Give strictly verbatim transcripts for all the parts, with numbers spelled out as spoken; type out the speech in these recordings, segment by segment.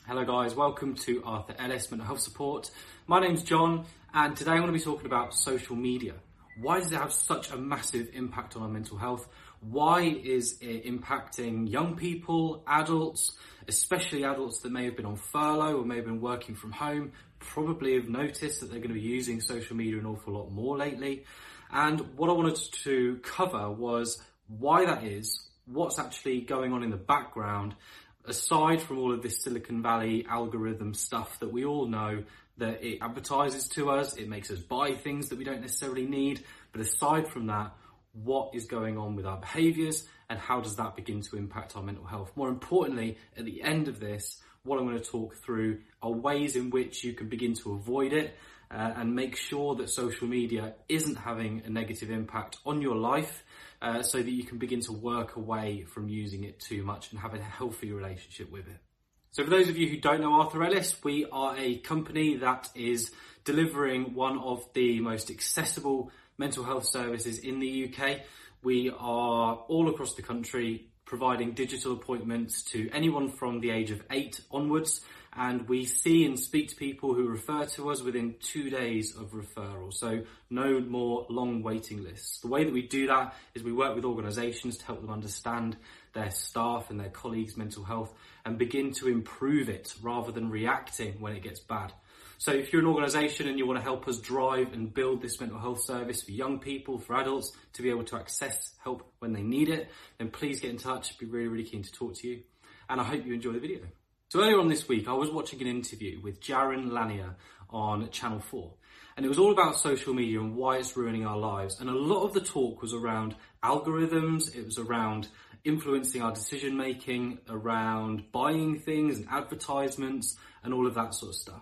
Hello guys, welcome to Arthur Ellis Mental Health Support. My name's John and today I'm going to be talking about social media. Why does it have such a massive impact on our mental health? Why is it impacting young people, adults, especially adults that may have been on furlough or may have been working from home, probably have noticed that they're going to be using social media an awful lot more lately. And what I wanted to cover was why that is, what's actually going on in the background, aside from all of this Silicon Valley algorithm stuff that we all know that it advertises to us, it makes us buy things that we don't necessarily need. But aside from that, what is going on with our behaviours and how does that begin to impact our mental health? More importantly, at the end of this, what I'm going to talk through are ways in which you can begin to avoid it uh, and make sure that social media isn't having a negative impact on your life uh, so that you can begin to work away from using it too much and have a healthy relationship with it. So for those of you who don't know Arthur Ellis, we are a company that is delivering one of the most accessible mental health services in the U K. We are all across the country providing digital appointments to anyone from the age of eight onwards, and we see and speak to people who refer to us within two days of referral, so no more long waiting lists. The way that we do that is we work with organisations to help them understand their staff and their colleagues' mental health and begin to improve it rather than reacting when it gets bad. So if you're an organisation and you want to help us drive and build this mental health service for young people, for adults, to be able to access help when they need it, then please get in touch. I'd be really, really keen to talk to you. And I hope you enjoy the video. So earlier on this week, I was watching an interview with Jaron Lanier on Channel four. And it was all about social media and why it's ruining our lives. And a lot of the talk was around algorithms. It was around influencing our decision making, around buying things and advertisements and all of that sort of stuff.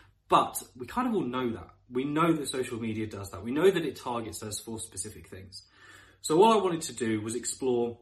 But we kind of all know that. We know that social media does that. We know that it targets us for specific things. So what I wanted to do was explore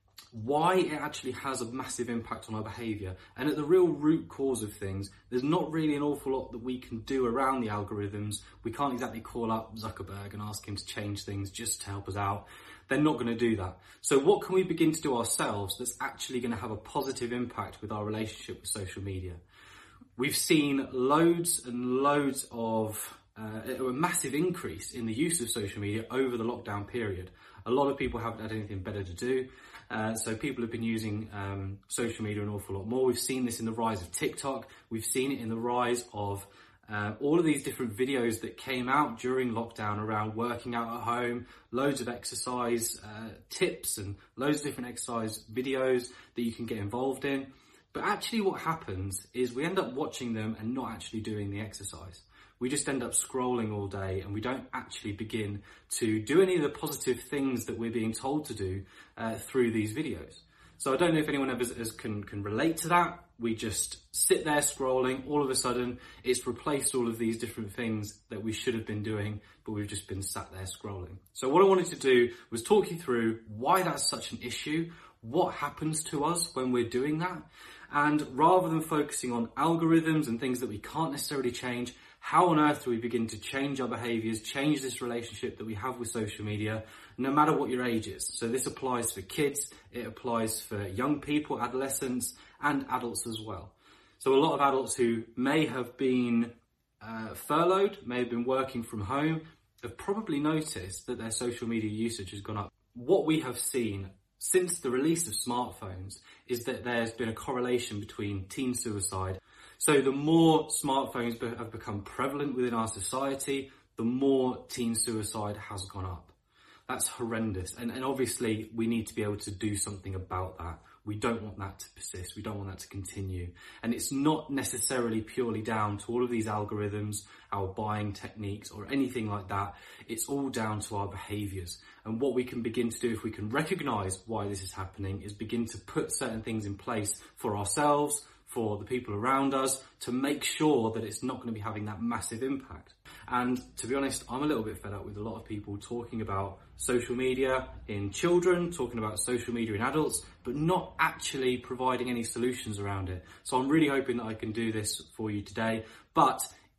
why it actually has a massive impact on our behaviour. And at the real root cause of things, there's not really an awful lot that we can do around the algorithms. We can't exactly call up Zuckerberg and ask him to change things just to help us out. They're not going to do that. So what can we begin to do ourselves that's actually going to have a positive impact with our relationship with social media? We've seen loads and loads of, uh, a massive increase in the use of social media over the lockdown period. A lot of people haven't had anything better to do. Uh, so people have been using um, social media an awful lot more. We've seen this in the rise of TikTok. We've seen it in the rise of uh, all of these different videos that came out during lockdown around working out at home, loads of exercise uh, tips and loads of different exercise videos that you can get involved in. But actually what happens is we end up watching them and not actually doing the exercise. We just end up scrolling all day and we don't actually begin to do any of the positive things that we're being told to do uh, through these videos. So I don't know if anyone ever can, can relate to that. We just sit there scrolling. All of a sudden, it's replaced all of these different things that we should have been doing, but we've just been sat there scrolling. So what I wanted to do was talk you through why that's such an issue, what happens to us when we're doing that, and rather than focusing on algorithms and things that we can't necessarily change, how on earth do we begin to change our behaviours, change this relationship that we have with social media, no matter what your age is? So this applies for kids, it applies for young people, adolescents, and adults as well. So a lot of adults who may have been uh, furloughed, may have been working from home, have probably noticed that their social media usage has gone up. What we have seen since the release of smartphones is that there's been a correlation between teen suicide. So the more smartphones have become prevalent within our society, the more teen suicide has gone up. That's horrendous. And, and obviously we need to be able to do something about that. We don't want that to persist. We don't want that to continue. And it's not necessarily purely down to all of these algorithms, our buying techniques or anything like that. It's all down to our behaviours. And what we can begin to do if we can recognise why this is happening is begin to put certain things in place for ourselves, for the people around us, to make sure that it's not going to be having that massive impact. And to be honest, I'm a little bit fed up with a lot of people talking about social media in children, talking about social media in adults, but not actually providing any solutions around it. So I'm really hoping that I can do this for you today. But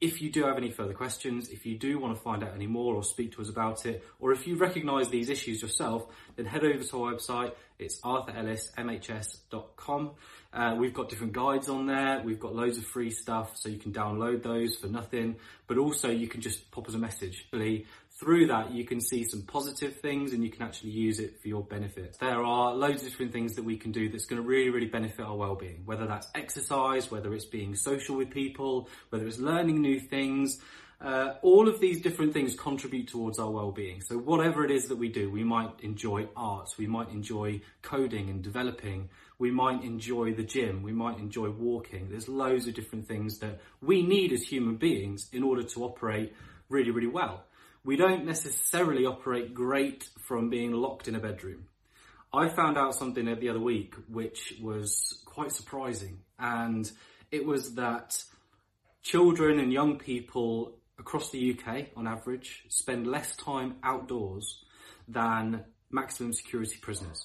If you do have any further questions, if you do want to find out any more or speak to us about it, or if you recognise these issues yourself, then head over to our website. It's arthur ellis m h s dot com. Uh, we've got different guides on there. We've got loads of free stuff, so you can download those for nothing. But also you can just pop us a message. Through that, you can see some positive things and you can actually use it for your benefit. There are loads of different things that we can do that's going to really, really benefit our well-being, whether that's exercise, whether it's being social with people, whether it's learning new things. Uh, all of these different things contribute towards our well-being. So whatever it is that we do, we might enjoy art, we might enjoy coding and developing, we might enjoy the gym, we might enjoy walking. There's loads of different things that we need as human beings in order to operate really, really well. We don't necessarily operate great from being locked in a bedroom. I found out something the other week which was quite surprising, and it was that children and young people across the U K, on average, spend less time outdoors than maximum security prisoners.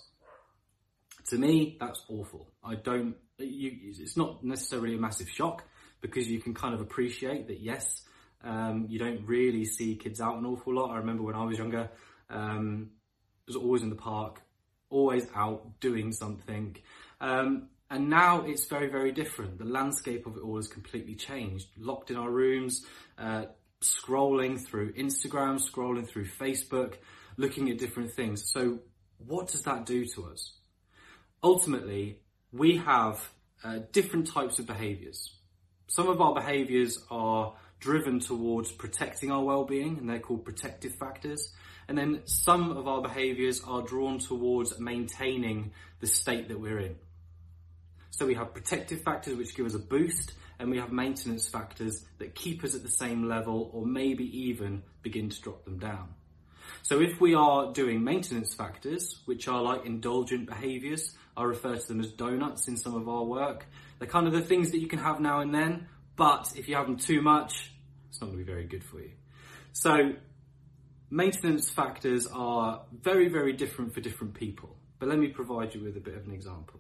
To me, that's awful. I don't, you, it's not necessarily a massive shock, because you can kind of appreciate that, yes, um, you don't really see kids out an awful lot. I remember when I was younger, um, I was always in the park, always out doing something. Um, and now it's very, very different. The landscape of it all has completely changed. Locked in our rooms, uh, scrolling through Instagram, scrolling through Facebook, looking at different things. So what does that do to us? Ultimately, we have uh, different types of behaviours. Some of our behaviours are driven towards protecting our well-being, and they're called protective factors. And then some of our behaviours are drawn towards maintaining the state that we're in. So we have protective factors which give us a boost, and we have maintenance factors that keep us at the same level or maybe even begin to drop them down. So if we are doing maintenance factors, which are like indulgent behaviours, I refer to them as donuts in some of our work. They're kind of the things that you can have now and then, but if you have them too much, it's not going to be very good for you. So maintenance factors are very, very different for different people. But let me provide you with a bit of an example.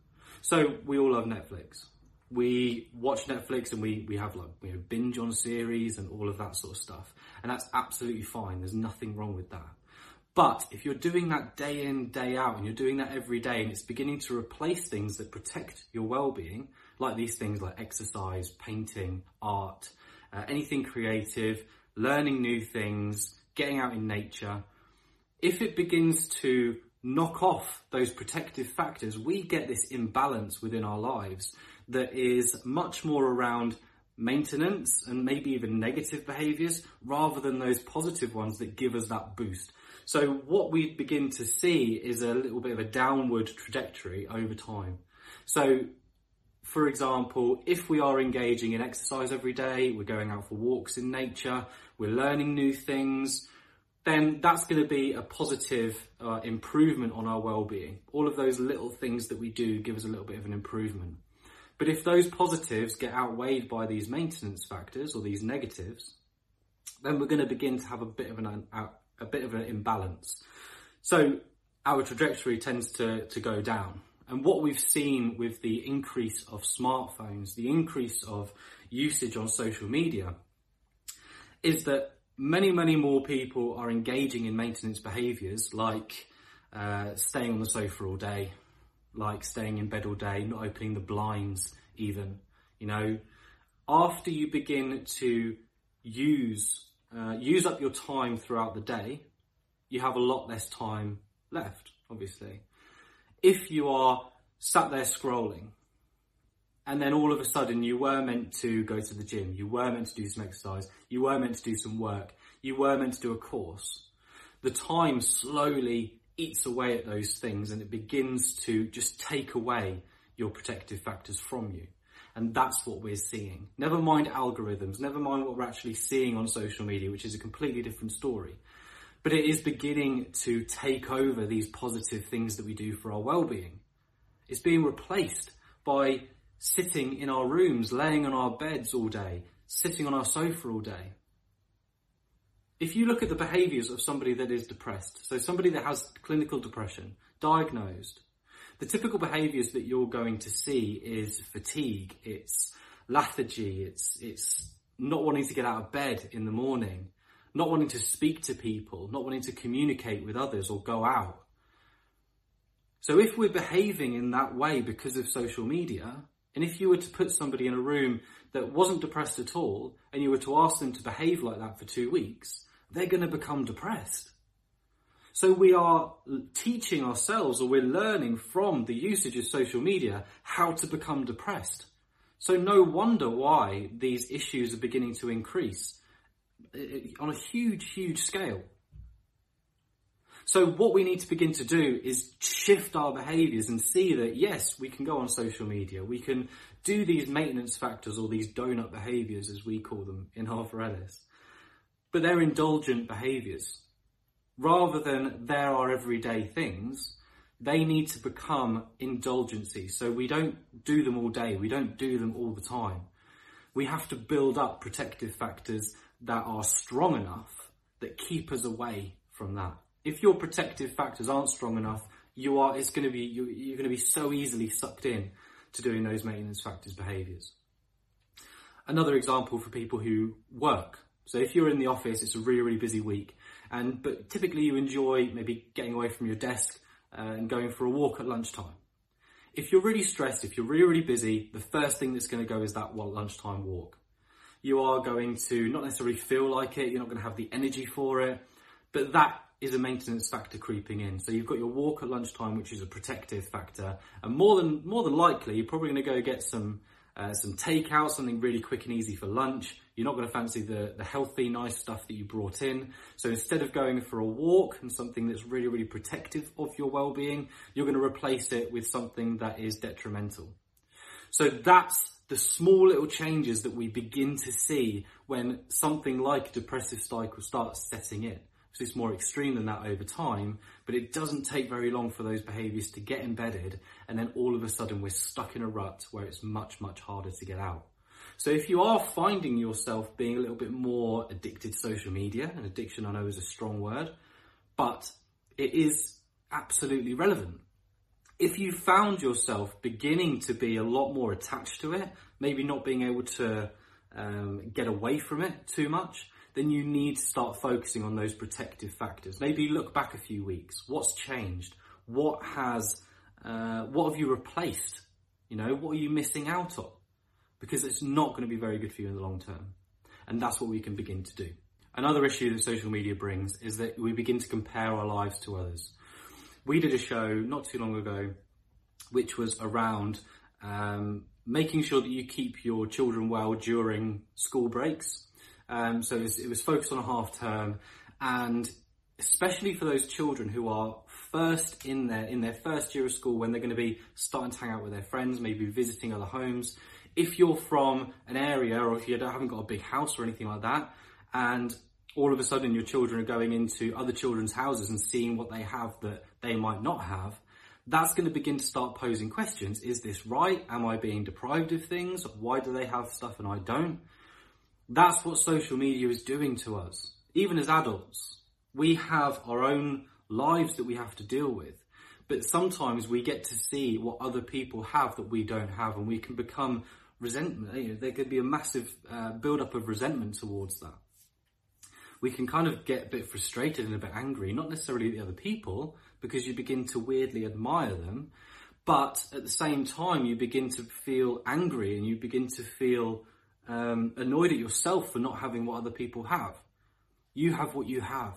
So we all love Netflix. We watch Netflix and we, we have like we know, binge on series and all of that sort of stuff. And that's absolutely fine. There's nothing wrong with that. But if you're doing that day in, day out, and you're doing that every day, and it's beginning to replace things that protect your well-being, like these things like exercise, painting, art, uh, anything creative, learning new things, getting out in nature, if it begins to knock off those protective factors, we get this imbalance within our lives that is much more around maintenance and maybe even negative behaviours rather than those positive ones that give us that boost. So what we begin to see is a little bit of a downward trajectory over time. So for example, if we are engaging in exercise every day, we're going out for walks in nature, we're learning new things, then that's going to be a positive uh, improvement on our well-being. All of those little things that we do give us a little bit of an improvement. But if those positives get outweighed by these maintenance factors or these negatives, then we're going to begin to have a bit of an a bit of an imbalance. So our trajectory tends to, to go down. And what we've seen with the increase of smartphones, the increase of usage on social media, is that many, many more people are engaging in maintenance behaviours like uh, staying on the sofa all day, like staying in bed all day, not opening the blinds even. You know, after you begin to use uh, use up your time throughout the day, you have a lot less time left, obviously. If you are sat there scrolling, and then all of a sudden you were meant to go to the gym, you were meant to do some exercise, you were meant to do some work, you were meant to do a course, the time slowly eats away at those things and it begins to just take away your protective factors from you. And that's what we're seeing. Never mind algorithms, never mind what we're actually seeing on social media, which is a completely different story. But it is beginning to take over these positive things that we do for our well-being. It's being replaced by sitting in our rooms, laying on our beds all day, sitting on our sofa all day. If you look at the behaviours of somebody that is depressed, so somebody that has clinical depression, diagnosed, the typical behaviours that you're going to see is fatigue, it's lethargy, it's it's not wanting to get out of bed in the morning, not wanting to speak to people, not wanting to communicate with others or go out. So if we're behaving in that way because of social media, and if you were to put somebody in a room that wasn't depressed at all, and you were to ask them to behave like that for two weeks, they're going to become depressed. So we are teaching ourselves, or we're learning from the usage of social media, how to become depressed. So no wonder why these issues are beginning to increase on a huge, huge scale. So what we need to begin to do is shift our behaviours and see that, yes, we can go on social media. We can do these maintenance factors, or these donut behaviours, as we call them in Arthur Ellis. But they're indulgent behaviours. Rather than they're our everyday things, they need to become indulgencies. So we don't do them all day. We don't do them all the time. We have to build up protective factors that are strong enough that keep us away from that. If your protective factors aren't strong enough, you are, it's going to be, you, you're going to be so easily sucked in to doing those maintenance factors behaviours. Another example for people who work. So if you're in the office, it's a really, really busy week, and but typically you enjoy maybe getting away from your desk uh, and going for a walk at lunchtime. If you're really stressed, if you're really, really busy, the first thing that's going to go is that lunchtime walk. You are going to not necessarily feel like it, you're not going to have the energy for it, but that is a maintenance factor creeping in. So you've got your walk at lunchtime, which is a protective factor, and more than more than likely, you're probably going to go get some uh, some takeout, something really quick and easy for lunch. You're not going to fancy the, the healthy, nice stuff that you brought in. So instead of going for a walk and something that's really, really protective of your well-being, you're going to replace it with something that is detrimental. So that's the small little changes that we begin to see when something like a depressive cycle starts setting in. So it's more extreme than that over time, but it doesn't take very long for those behaviours to get embedded, and then all of a sudden we're stuck in a rut where it's much, much harder to get out. So if you are finding yourself being a little bit more addicted to social media, and addiction I know is a strong word, but it is absolutely relevant. If you found yourself beginning to be a lot more attached to it, maybe not being able to um, get away from it too much, then you need to start focusing on those protective factors. Maybe look back a few weeks. What's changed? What has, uh, what have you replaced? You know, what are you missing out on? Because it's not going to be very good for you in the long term. And that's what we can begin to do. Another issue that social media brings is that we begin to compare our lives to others. We did a show not too long ago, which was around um, making sure that you keep your children well during school breaks. Um, so it was, it was focused on a half term, and especially for those children who are first in their in their first year of school, when they're going to be starting to hang out with their friends, maybe visiting other homes. If you're from an area, or if you haven't got a big house or anything like that, and all of a sudden your children are going into other children's houses and seeing what they have that they might not have, that's going to begin to start posing questions. Is this right? Am I being deprived of things? Why do they have stuff and I don't? That's what social media is doing to us. Even as adults, we have our own lives that we have to deal with. But sometimes we get to see what other people have that we don't have, and we can become resentment. You know, there could be a massive uh, build-up of resentment towards that. We can kind of get a bit frustrated and a bit angry, not necessarily at the other people, because you begin to weirdly admire them, but at the same time you begin to feel angry, and you begin to feel Um, annoyed at yourself for not having what other people have. You have what you have.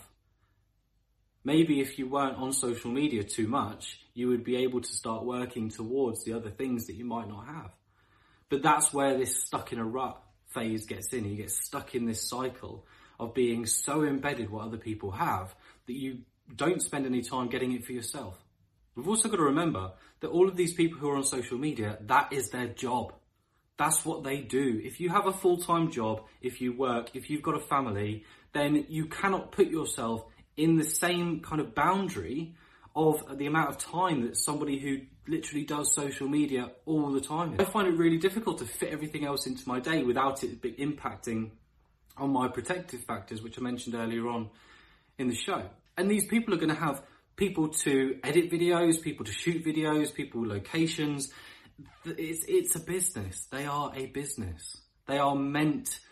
Maybe if you weren't on social media too much, you would be able to start working towards the other things that you might not have. But that's where this stuck in a rut phase gets in. You get stuck in this cycle of being so embedded what other people have that you don't spend any time getting it for yourself. We've also got to remember that all of these people who are on social media, that is their job. That's what they do. If you have a full-time job, if you work, if you've got a family, then you cannot put yourself in the same kind of boundary of the amount of time that somebody who literally does social media all the time. I find it really difficult to fit everything else into my day without it impacting on my protective factors, which I mentioned earlier on in the show. And these people are going to have people to edit videos, people to shoot videos, people locations. It's, it's a business. They are a business. They are meant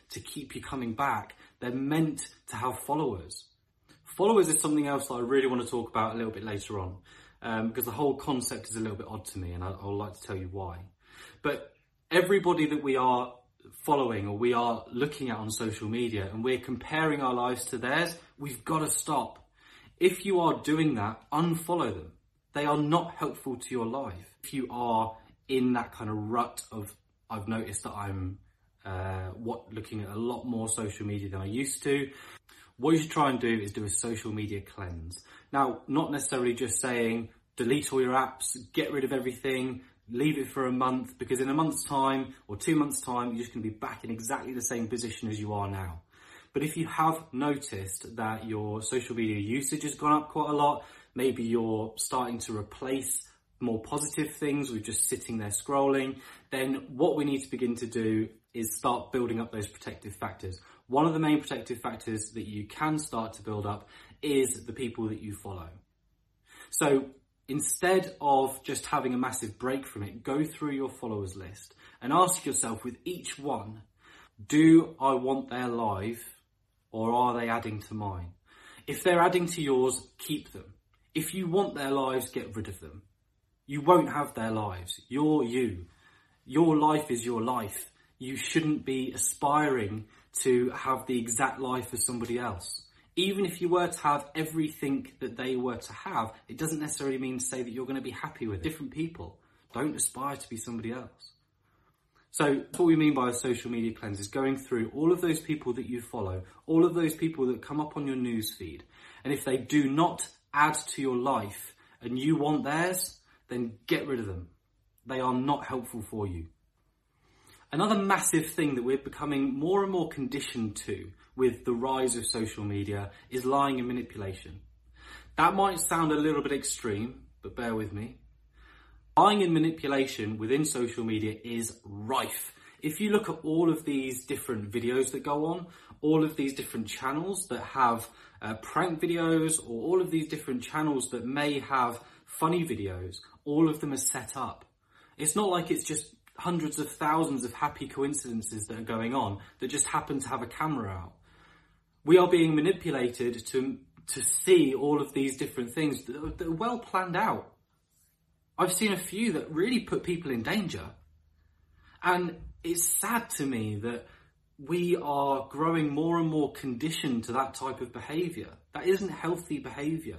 to keep you coming back. They're meant to have followers. Followers is something else that I really want to talk about a little bit later on, um, because the whole concept is a little bit odd to me, and I, I would like to tell you why. But everybody that we are following or we are looking at on social media and we're comparing our lives to theirs, we've got to stop. If you are doing that, unfollow them. They are not helpful to your life. If you are in that kind of rut of, I've noticed that I'm uh, what looking at a lot more social media than I used to, what you should try and do is do a social media cleanse. Now, not necessarily just saying delete all your apps, get rid of everything, leave it for a month, because in a month's time or two months' time, you're just going to be back in exactly the same position as you are now. But if you have noticed that your social media usage has gone up quite a lot, maybe you're starting to replace more positive things with just sitting there scrolling, then what we need to begin to do is start building up those protective factors. One of the main protective factors that you can start to build up is the people that you follow. So instead of just having a massive break from it, go through your followers list and ask yourself with each one, do I want their life or are they adding to mine? If they're adding to yours, keep them. If you want their lives, get rid of them. You won't have their lives. You're you. Your life is your life. You shouldn't be aspiring to have the exact life as somebody else. Even if you were to have everything that they were to have, it doesn't necessarily mean to say that you're going to be happy with it. Different people. Don't aspire to be somebody else. So that's what we mean by a social media cleanse, is going through all of those people that you follow, all of those people that come up on your news feed. And if they do not add to your life and you want theirs, then get rid of them. They are not helpful for you. Another massive thing that we're becoming more and more conditioned to with the rise of social media is lying and manipulation. That might sound a little bit extreme, but bear with me. Lying and manipulation within social media is rife. If you look at all of these different videos that go on, all of these different channels that have uh, prank videos, or all of these different channels that may have funny videos, all of them are set up. It's not like it's just hundreds of thousands of happy coincidences that are going on that just happen to have a camera out. We are being manipulated to to see all of these different things that are, that are well planned out. I've seen a few that really put people in danger. And it's sad to me that we are growing more and more conditioned to that type of behaviour. That isn't healthy behaviour.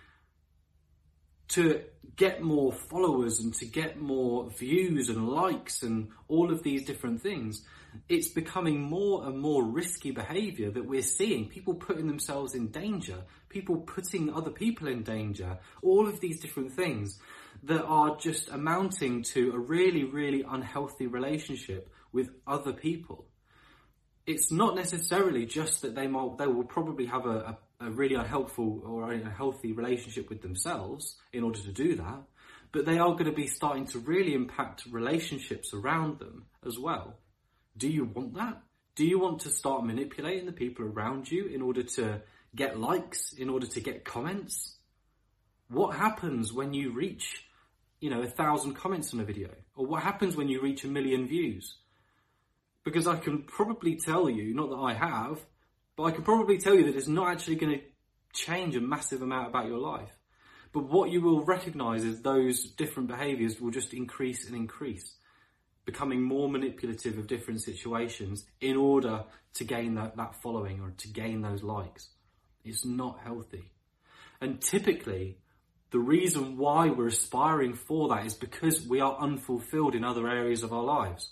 To get more followers and to get more views and likes and all of these different things, it's becoming more and more risky behaviour that we're seeing. People putting themselves in danger, people putting other people in danger, all of these different things that are just amounting to a really, really unhealthy relationship with other people. It's not necessarily just that they might, they will probably have a, a, a really unhelpful or unhealthy relationship with themselves in order to do that, but they are going to be starting to really impact relationships around them as well. Do you want that? Do you want to start manipulating the people around you in order to get likes, in order to get comments? What happens when you reach, you know, a thousand comments on a video? Or what happens when you reach a million views? Because I can probably tell you, not that I have, but I can probably tell you that it's not actually going to change a massive amount about your life. But what you will recognise is those different behaviours will just increase and increase, becoming more manipulative of different situations in order to gain that, that following or to gain those likes. It's not healthy. And typically, the reason why we're aspiring for that is because we are unfulfilled in other areas of our lives.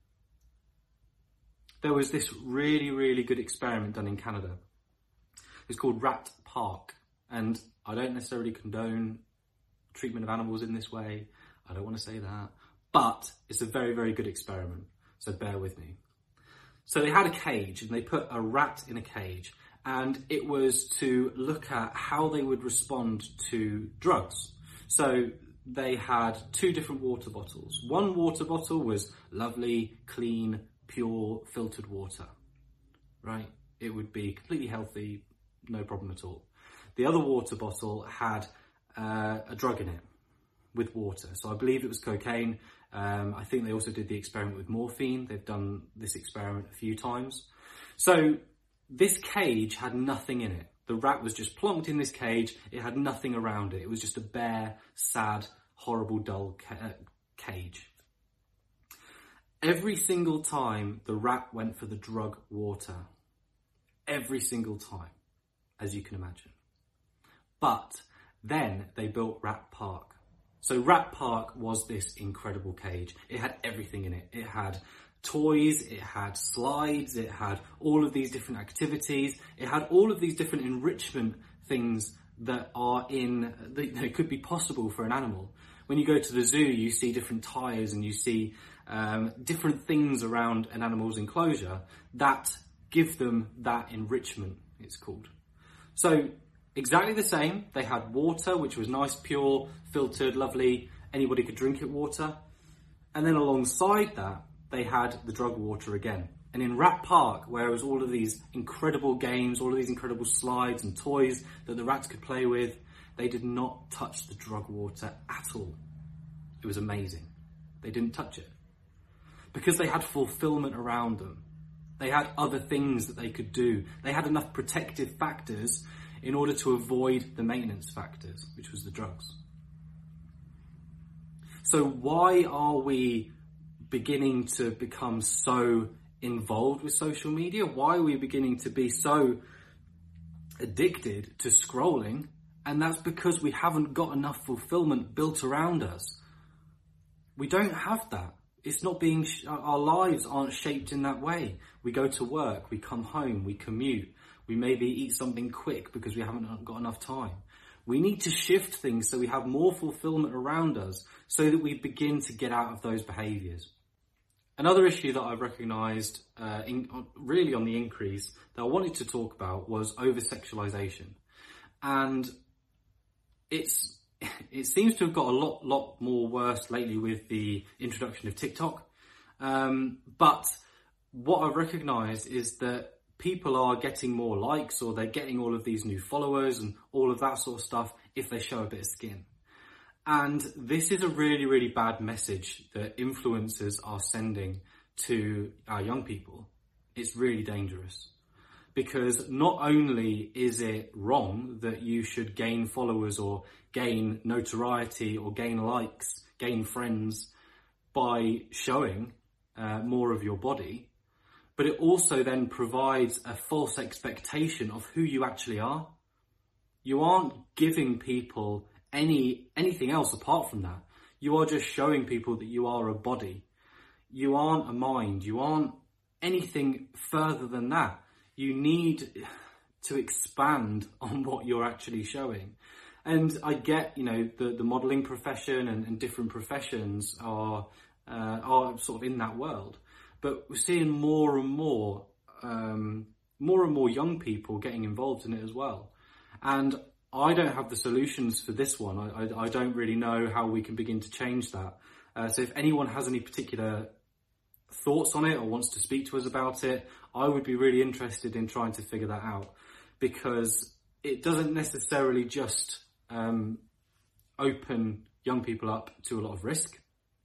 There was this really, really good experiment done in Canada. It's called Rat Park. And I don't necessarily condone treatment of animals in this way. I don't want to say that. But it's a very, very good experiment. So bear with me. So they had a cage and they put a rat in a cage. And it was to look at how they would respond to drugs. So they had two different water bottles. One water bottle was lovely, clean, pure, filtered water, right? It would be completely healthy, no problem at all. The other water bottle had uh, a drug in it with water. So I believe it was cocaine, Um, I think they also did the experiment with morphine. They've done this experiment a few times. So this cage had nothing in it. The rat was just plonked in this cage. It had nothing around it. It was just a bare, sad, horrible, dull ca- uh, cage. Every single time the rat went for the drug water. Every single time, as you can imagine. But then they built Rat Park. So Rat Park was this incredible cage. It had everything in it. It had toys, it had slides, it had all of these different activities. It had all of these different enrichment things that are in, that could be possible for an animal. When you go to the zoo, you see different tyres and you see um, different things around an animal's enclosure that give them that enrichment, it's called. So exactly the same. They had water, which was nice, pure, filtered, lovely. Anybody could drink it water. And then alongside that, they had the drug water again. And in Rat Park, where it was all of these incredible games, all of these incredible slides and toys that the rats could play with, they did not touch the drug water at all. It was amazing. They didn't touch it. Because they had fulfillment around them. They had other things that they could do. They had enough protective factors in order to avoid the maintenance factors, which was the drugs. So why are we beginning to become so involved with social media? Why are we beginning to be so addicted to scrolling? And that's because we haven't got enough fulfillment built around us. We don't have that. It's not being, sh- our lives aren't shaped in that way. We go to work, we come home, we commute, we maybe eat something quick because we haven't got enough time. We need to shift things so we have more fulfillment around us so that we begin to get out of those behaviours. Another issue that I've recognised uh, in, really on the increase that I wanted to talk about was over-sexualisation. And it's it seems to have got a lot, lot more worse lately with the introduction of TikTok. Um, but what I've recognised is that people are getting more likes or they're getting all of these new followers and all of that sort of stuff if they show a bit of skin. And this is a really, really bad message that influencers are sending to our young people. It's really dangerous. Because not only is it wrong that you should gain followers or gain notoriety or gain likes, gain friends by showing uh, more of your body, but it also then provides a false expectation of who you actually are. You aren't giving people any anything else apart from that. You are just showing people that you are a body. You aren't a mind. You aren't anything further than that. You need to expand on what you're actually showing. And I get, you know, the, the modelling profession and, and different professions are uh, are sort of in that world. But we're seeing more and more, um, more and more young people getting involved in it as well. And I don't have the solutions for this one. I, I, I don't really know how we can begin to change that. Uh, so if anyone has any particular thoughts on it or wants to speak to us about it, I would be really interested in trying to figure that out, because it doesn't necessarily just um, open young people up to a lot of risk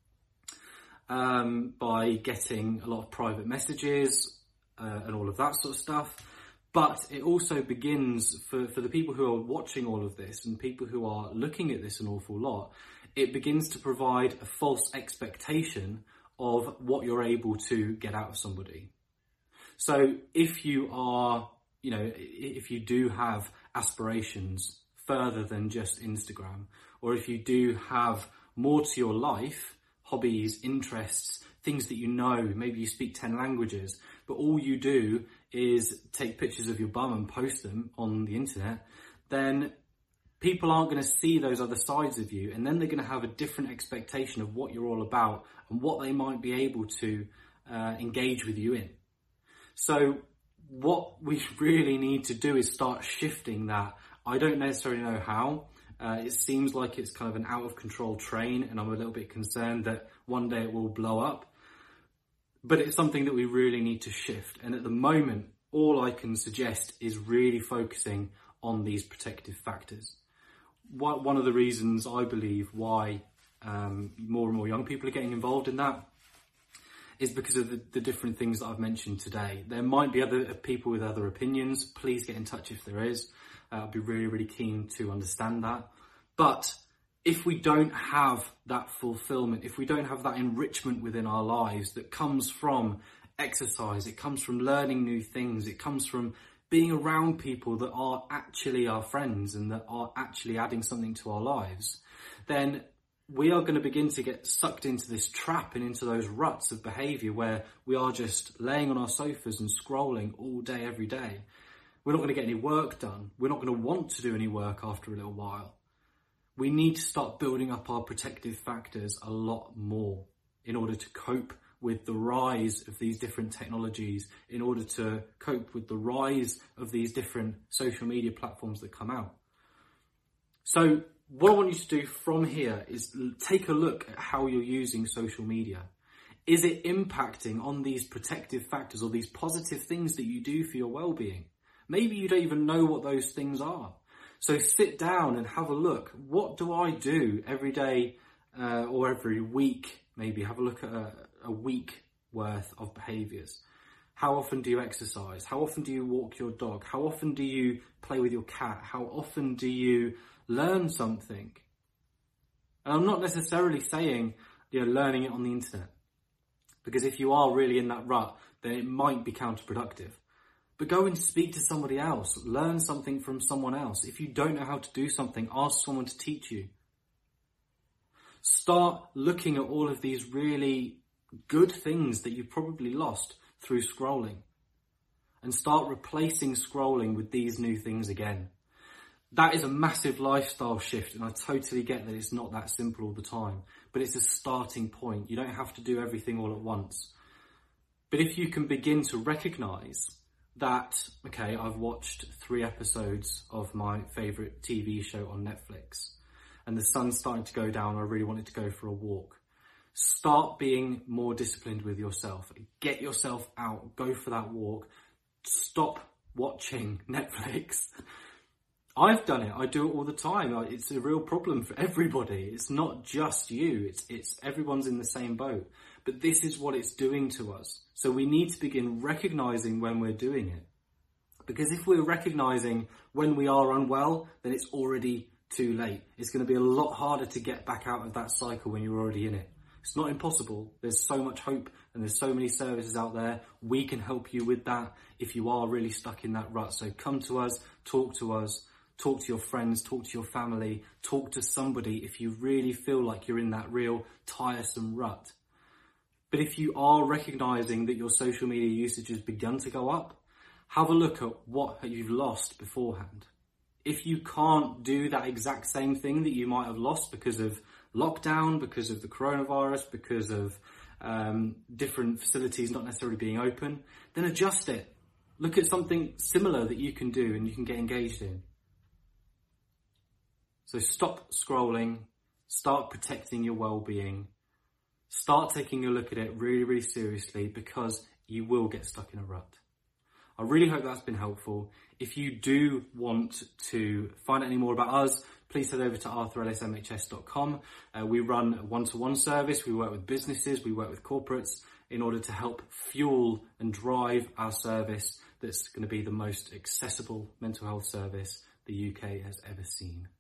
um, by getting a lot of private messages uh, and all of that sort of stuff. But it also begins, for, for the people who are watching all of this and people who are looking at this an awful lot, it begins to provide a false expectation of what you're able to get out of somebody. So if you are, you know, if you do have aspirations further than just Instagram, or if you do have more to your life, hobbies, interests, things that you know, maybe you speak ten languages, but all you do is take pictures of your bum and post them on the internet, then people aren't going to see those other sides of you, and then they're going to have a different expectation of what you're all about and what they might be able to uh, engage with you in. So what we really need to do is start shifting that. I don't necessarily know how. Uh, it seems like it's kind of an out of control train, and I'm a little bit concerned that one day it will blow up. But it's something that we really need to shift. And at the moment, all I can suggest is really focusing on these protective factors. One of the reasons I believe why um, more and more young people are getting involved in that is because of the, the different things that I've mentioned today. There might be other people with other opinions. Please get in touch if there is. Uh, I'd be really, really keen to understand that. But if we don't have that fulfillment, if we don't have that enrichment within our lives that comes from exercise, it comes from learning new things, it comes from being around people that are actually our friends and that are actually adding something to our lives, then we are going to begin to get sucked into this trap and into those ruts of behaviour where we are just laying on our sofas and scrolling all day, every day. We're not going to get any work done. We're not going to want to do any work after a little while. We need to start building up our protective factors a lot more in order to cope with the rise of these different technologies, in order to cope with the rise of these different social media platforms that come out. So what I want you to do from here is take a look at how you're using social media. Is it impacting on these protective factors or these positive things that you do for your well-being? Maybe you don't even know what those things are. So sit down and have a look. What do I do every day uh, or every week? Maybe have a look at a, a week worth of behaviours. How often do you exercise? How often do you walk your dog? How often do you play with your cat? How often do you learn something? And I'm not necessarily saying, you know, learning it on the internet, because if you are really in that rut, then it might be counterproductive. But go and speak to somebody else. Learn something from someone else. If you don't know how to do something, ask someone to teach you. Start looking at all of these really good things that you've probably lost through scrolling, and start replacing scrolling with these new things again. That is a massive lifestyle shift, and I totally get that it's not that simple all the time, but it's a starting point. You don't have to do everything all at once. But if you can begin to recognise that, okay, I've watched three episodes of my favourite T V show on Netflix, and the sun's starting to go down, I really wanted to go for a walk. Start being more disciplined with yourself. Get yourself out, go for that walk. Stop watching Netflix. I've done it. I do it all the time. It's a real problem for everybody. It's not just you. It's, it's everyone's in the same boat. But this is what it's doing to us. So we need to begin recognizing when we're doing it. Because if we're recognizing when we are unwell, then it's already too late. It's going to be a lot harder to get back out of that cycle when you're already in it. It's not impossible. There's so much hope and there's so many services out there. We can help you with that if you are really stuck in that rut. So come to us, talk to us, talk to your friends, talk to your family, talk to somebody if you really feel like you're in that real tiresome rut. But if you are recognizing that your social media usage has begun to go up, have a look at what you've lost beforehand. If you can't do that exact same thing that you might have lost because of lockdown, because of the coronavirus, because of um, different facilities not necessarily being open, then adjust it. Look at something similar that you can do and you can get engaged in. So stop scrolling, start protecting your well-being, start taking a look at it really, really seriously, because you will get stuck in a rut. I really hope that's been helpful. If you do want to find out any more about us, please head over to arthur ellis m h s dot com. Uh, we run a one-to-one service. We work with businesses, we work with corporates in order to help fuel and drive our service that's going to be the most accessible mental health service the U K has ever seen.